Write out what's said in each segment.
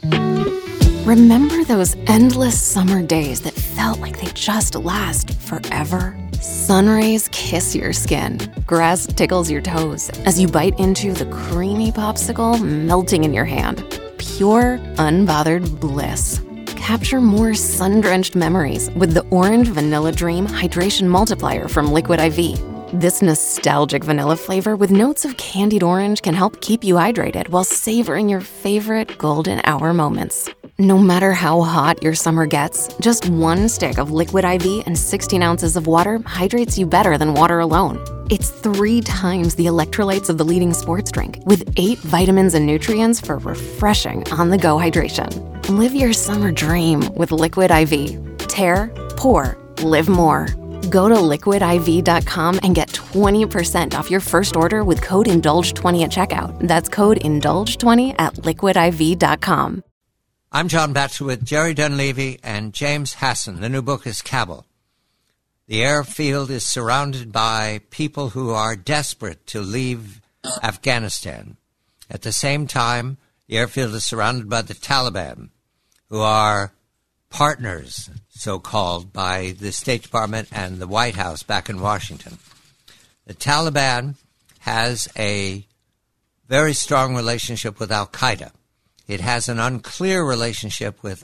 Remember those endless summer days that felt like they just last forever? Sun rays kiss your skin. Grass tickles your toes as you bite into the creamy popsicle melting in your hand. Pure, unbothered bliss. Capture more sun-drenched memories with the Orange Vanilla Dream Hydration Multiplier from Liquid IV. This nostalgic vanilla flavor with notes of candied orange can help keep you hydrated while savoring your favorite golden hour moments. No matter how hot your summer gets, just one stick of Liquid IV and 16 ounces of water hydrates you better than water alone. It's 3 times the electrolytes of the leading sports drink, with 8 vitamins and nutrients for refreshing on-the-go hydration. Live your summer dream with Liquid IV. Tear, pour, live more. Go to liquidiv.com and get 20% off your first order with code INDULGE20 at checkout. That's code INDULGE20 at liquidiv.com. I'm John Batchelor with Jerry Dunleavy and James Hassan. The new book is Kabul. The airfield is surrounded by people who are desperate to leave Afghanistan. At the same time, the airfield is surrounded by the Taliban, who are partners, so-called, by the State Department and the White House back in Washington. The Taliban has a very strong relationship with al-Qaeda. It has an unclear relationship with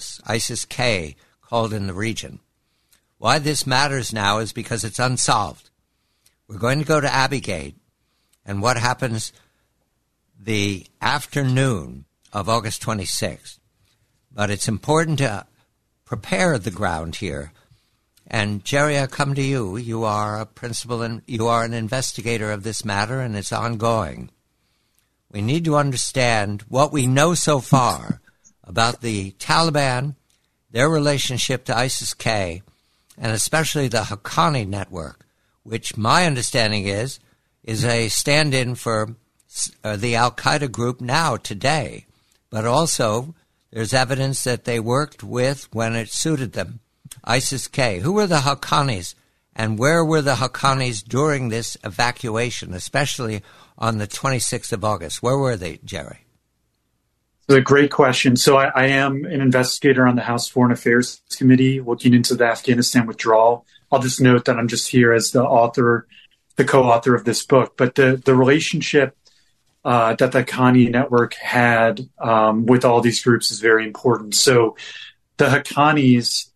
ISIS-K, called in the region. Why this matters now is because it's unsolved. We're going to go to Abbey Gate and what happens the afternoon of August 26th. But it's important to prepare the ground here. And Jerry, I come to you. You are a principal and you are an investigator of this matter, and it's ongoing. We need to understand what we know so far about the Taliban, their relationship to ISIS-K, and especially the Haqqani network, which my understanding is a stand-in for the al-Qaeda group now, today. But also, there's evidence that they worked with, when it suited them, ISIS-K. Who were the Haqqanis, and where were the Haqqanis during this evacuation, especially on the 26th of August? Where were they, Jerry? It's a great question. So I am an investigator on the House Foreign Affairs Committee looking into the Afghanistan withdrawal. I'll just note that I'm just here as the co-author of this book. But the relationship that the Haqqani network had with all these groups is very important. So the Haqqanis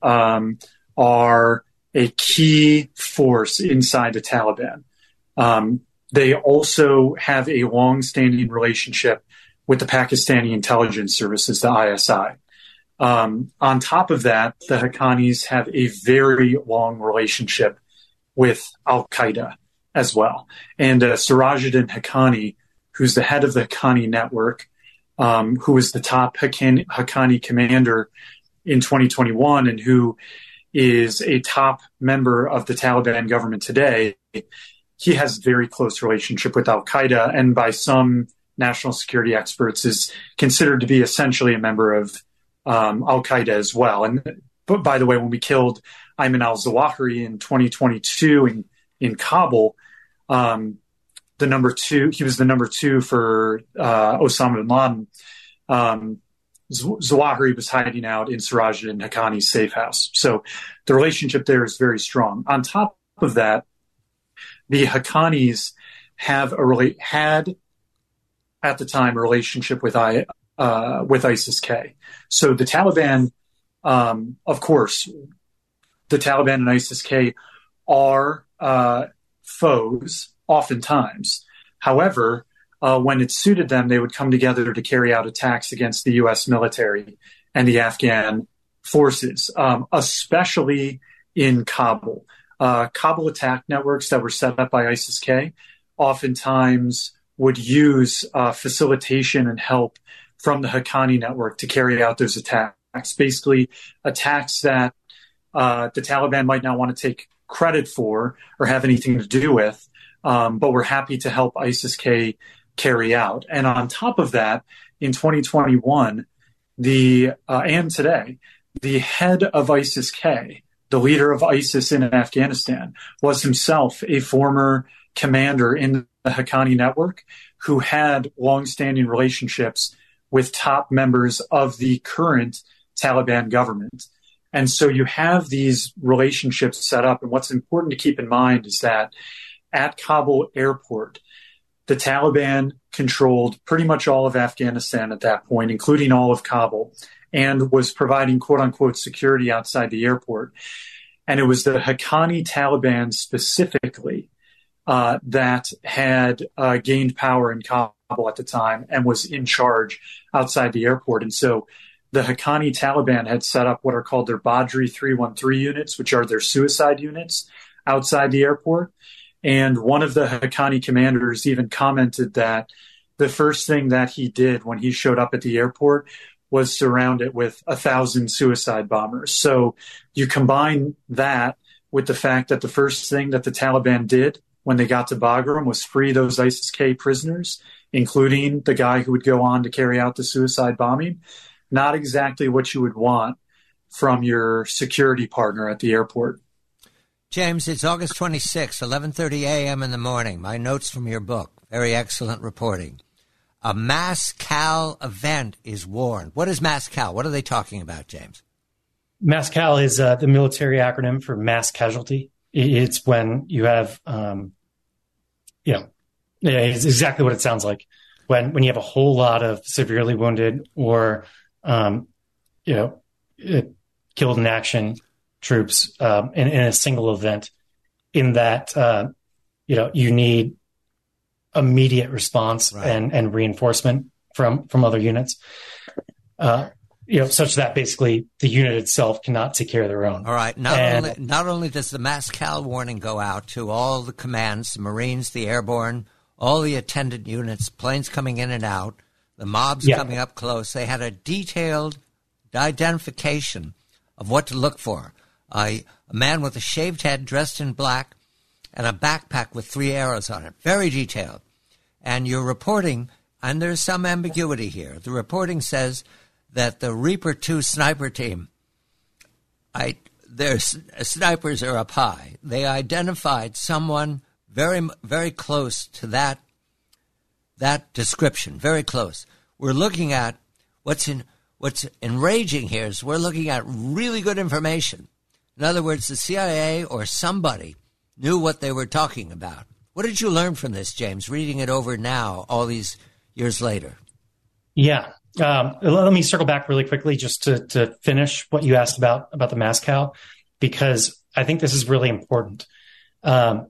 are a key force inside the Taliban. They also have a long-standing relationship with the Pakistani intelligence services, the ISI. On top of that, the Haqqanis have a very long relationship with al-Qaeda as well. And Sirajuddin Haqqani, who's the head of the Haqqani network, who was the top Haqqani commander in 2021 and who is a top member of the Taliban government today, he has a very close relationship with al-Qaeda, and by some national security experts is considered to be essentially a member of al-Qaeda as well. But by the way, when we killed Ayman al-Zawahiri in 2022 in Kabul, he was the number 2 for Osama bin Laden. Zawahiri was hiding out in Sirajuddin Haqqani's safe house. So the relationship there is very strong. On top of that, the Haqqanis had at the time a relationship with ISIS-K. So the Taliban, of course, the Taliban and ISIS-K are foes oftentimes. However, when it suited them, they would come together to carry out attacks against the U.S. military and the Afghan forces, especially in Kabul. Kabul attack networks that were set up by ISIS-K oftentimes would use facilitation and help from the Haqqani network to carry out those attacks, basically attacks that the Taliban might not want to take credit for or have anything to do with, but we're happy to help ISIS-K carry out. And on top of that, in 2021, and today, the head of ISIS-K, the leader of ISIS in Afghanistan, was himself a former commander in the Haqqani network who had long-standing relationships with top members of the current Taliban government. And so you have these relationships set up. And what's important to keep in mind is that at Kabul airport, the Taliban controlled pretty much all of Afghanistan at that point, including all of Kabul, and was providing quote unquote security outside the airport. And it was the Haqqani Taliban specifically that had gained power in Kabul at the time and was in charge outside the airport. And so the Haqqani Taliban had set up what are called their Badri 313 units, which are their suicide units outside the airport. And one of the Haqqani commanders even commented that the first thing that he did when he showed up at the airport was surround it with 1,000 suicide bombers. So you combine that with the fact that the first thing that the Taliban did when they got to Bagram was free those ISIS-K prisoners, including the guy who would go on to carry out the suicide bombing. Not exactly what you would want from your security partner at the airport. James, it's August 26, 11:30 a.m. in the morning. My notes from your book. Very excellent reporting. A mass CAL event is warned. What is mass CAL? What are they talking about, James? Mass CAL is the military acronym for mass casualty. It's when you have, it's exactly what it sounds like. When you have a whole lot of severely wounded or, killed in action troops in a single event, in that, you need immediate response and reinforcement from other units, such that basically the unit itself cannot take care of their own. All right. Not only does the mass CAL warning go out to all the commands, the Marines, the airborne, all the attendant units, planes coming in and out, the mobs coming up close. They had a detailed identification of what to look for. A man with a shaved head, dressed in black, and a backpack with 3 arrows on it. Very detailed. And your reporting, and there's some ambiguity here, the reporting says that the Reaper 2 sniper team, their snipers are up high. They identified someone very, very close to that description, very close. We're looking at what's enraging here is we're looking at really good information. In other words, the CIA or somebody knew what they were talking about. What did you learn from this, James, reading it over now, all these years later? Yeah. Let me circle back really quickly just to finish what you asked about the mass CAL, because I think this is really important. At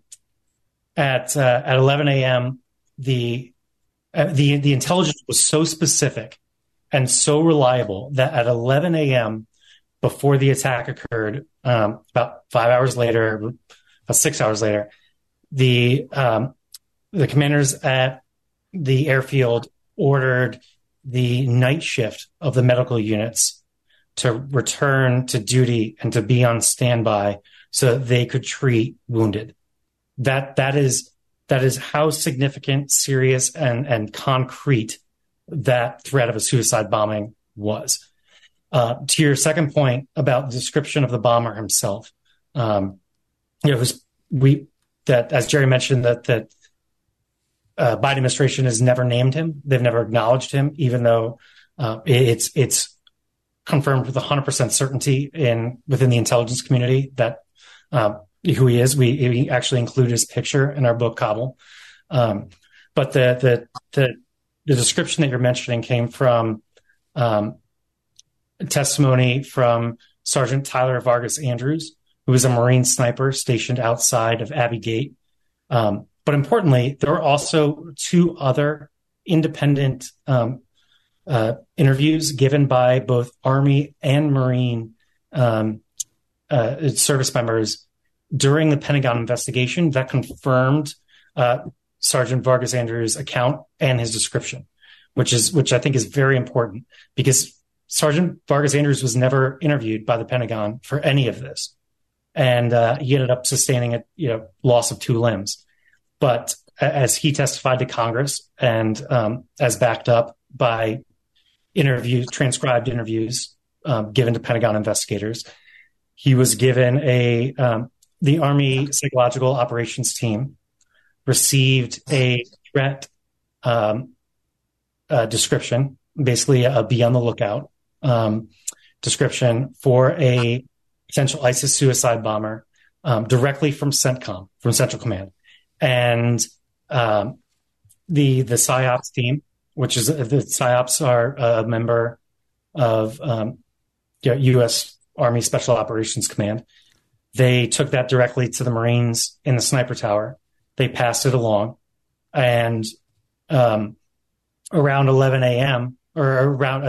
11 a.m., the intelligence was so specific and so reliable that at 11 a.m., before the attack occurred, about 5 hours later, about 6 hours later, the commanders at the airfield ordered the night shift of the medical units to return to duty and to be on standby so that they could treat wounded. That is how significant, serious, and concrete that threat of a suicide bombing was. To your second point about the description of the bomber himself, as Jerry mentioned, that Biden administration has never named him. They've never acknowledged him, even though it's confirmed with 100% certainty within the intelligence community that who he is. We actually include his picture in our book, Kabul. But the description that you're mentioning came from testimony from Sergeant Tyler Vargas Andrews, who was a Marine sniper stationed outside of Abbey Gate. But importantly, there were also 2 other independent interviews given by both Army and Marine service members during the Pentagon investigation that confirmed Sergeant Vargas Andrews' account and his description, which I think is very important, because Sergeant Vargas Andrews was never interviewed by the Pentagon for any of this, and he ended up sustaining a loss of 2 limbs. But as he testified to Congress, and as backed up by transcribed interviews given to Pentagon investigators, he was given the Army Psychological Operations Team received a threat description basically a be on the lookout description for a potential ISIS suicide bomber directly from CENTCOM, from Central Command. And the PSYOPs team, which is the PSYOPs are a member of U.S. Army Special Operations Command. They took that directly to the Marines in the sniper tower. They passed it along. And around 11 a.m., or around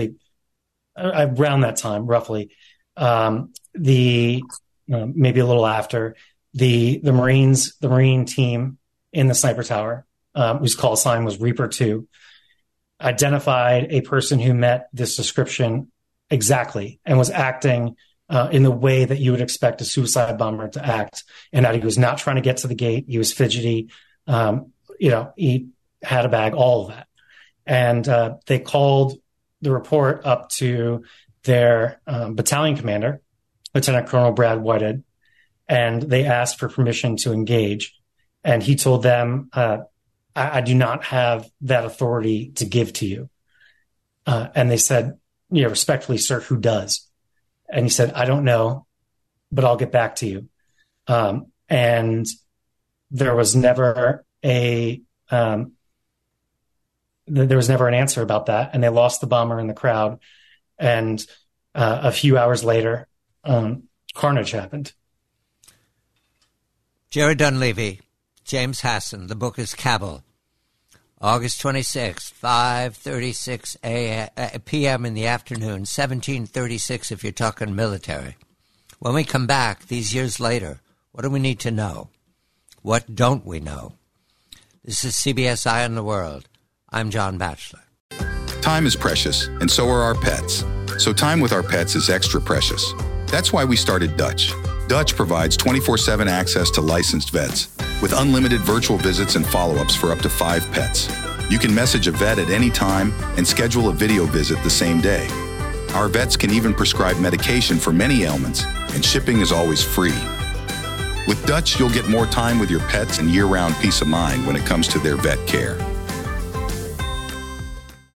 that time, roughly, maybe a little after, the Marine team in the sniper tower, whose call sign was Reaper 2, identified a person who met this description exactly and was acting in the way that you would expect a suicide bomber to act, and that he was not trying to get to the gate. He was fidgety. He had a bag, all of that. And they called the report up to their battalion commander, Lieutenant Colonel Brad Whitehead, and they asked for permission to engage. And he told them, I do not have that authority to give to you. And they said, respectfully, sir, who does? And he said, I don't know, but I'll get back to you. And there was never an answer about that. And they lost the bomber in the crowd. And a few hours later, carnage happened. Jerry Dunleavy, James Hasson. The book is Kabul. August 26th, 5:36 p.m. in the afternoon, 1736 if you're talking military. When we come back these years later, what do we need to know? What don't we know? This is CBS Eye on the World. I'm John Batchelor. Time is precious, and so are our pets. So time with our pets is extra precious. That's why we started Dutch. Dutch provides 24/7 access to licensed vets with unlimited virtual visits and follow-ups for up to 5 pets. You can message a vet at any time and schedule a video visit the same day. Our vets can even prescribe medication for many ailments, and shipping is always free. With Dutch, you'll get more time with your pets and year-round peace of mind when it comes to their vet care.